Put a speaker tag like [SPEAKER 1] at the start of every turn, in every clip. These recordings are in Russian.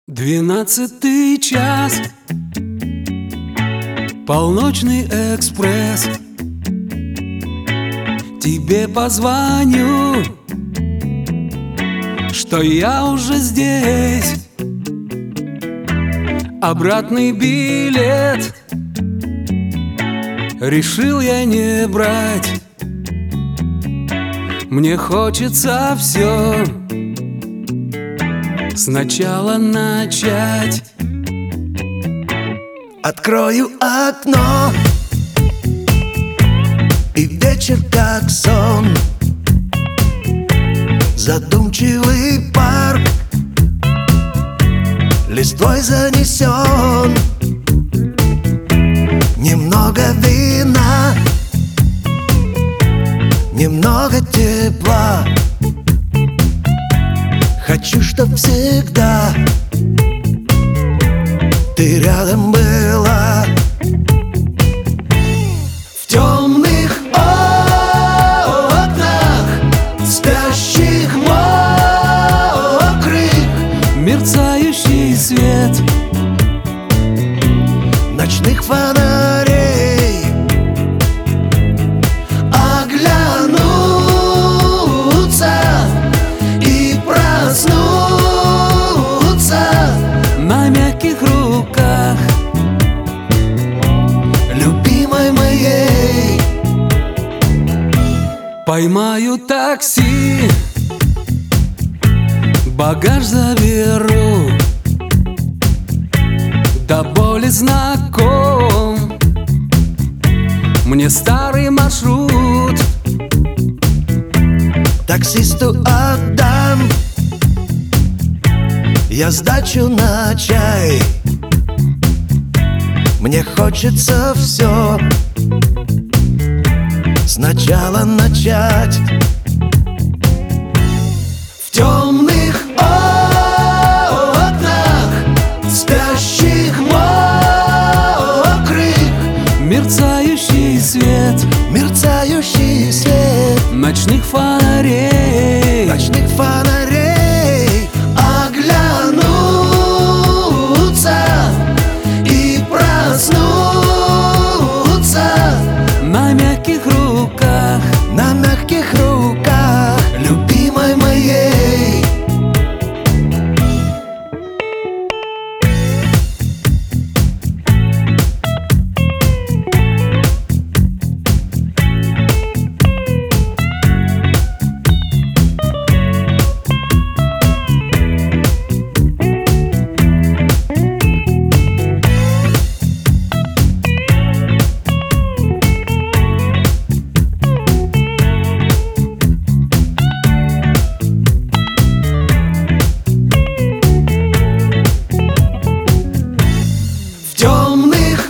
[SPEAKER 1] 12-й час, полночный экспресс. Тебе позвоню, что я уже здесь. Обратный билет решил я не брать. Мне хочется все сначала начать.
[SPEAKER 2] Открою окно, и вечер как сон. Задумчивый парк листвой занесен. Немного вина, немного тепла. Хочу, чтоб всегда ты рядом была. В темных окнах спящих мокрых
[SPEAKER 1] Мерцающий свет
[SPEAKER 2] ночных фонарей. Оглянуться и проснуться
[SPEAKER 1] на мягких руках
[SPEAKER 2] любимой моей.
[SPEAKER 1] поймаю такси, багаж заберу, до боли знаком мне старый маршрут.
[SPEAKER 2] Таксисту отдам я сдачу на чай. Мне хочется все сначала начать. В темных окнах спящих мокрых
[SPEAKER 1] Мерцающий свет
[SPEAKER 2] мерцающий свет
[SPEAKER 1] ночных фонарей.
[SPEAKER 2] ночных фонарей. Оглянуться и проснуться
[SPEAKER 1] На мягких руках
[SPEAKER 2] на мягких руках любимой моей. В темных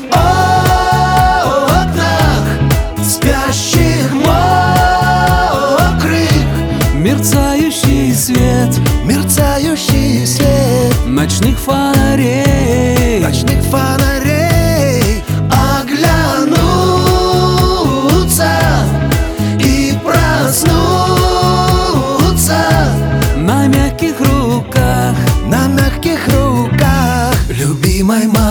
[SPEAKER 2] окнах спящих мокрых
[SPEAKER 1] мерцающий свет
[SPEAKER 2] мерцающий свет
[SPEAKER 1] ночных фонарей.
[SPEAKER 2] ночных фонарей. Оглянуться и проснуться
[SPEAKER 1] На мягких руках
[SPEAKER 2] на мягких руках любимой моей.